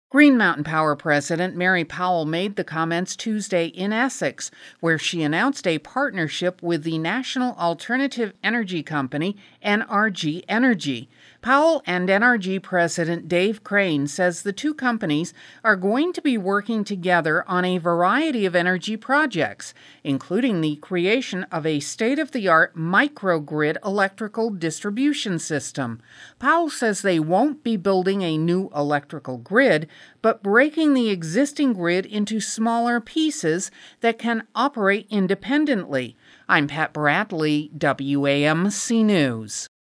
Green Mountain Power President Mary Powell made the comments Tuesday in Essex, where she announced a partnership with the national alternative energy company NRG Energy. Powell and NRG President Dave Crane says the two companies are going to be working together on a variety of energy projects, including the creation of a state-of-the-art microgrid electrical distribution system. Powell says they won't be building a new electrical grid, but breaking the existing grid into smaller pieces that can operate independently. I'm Pat Bradley, WAMC News.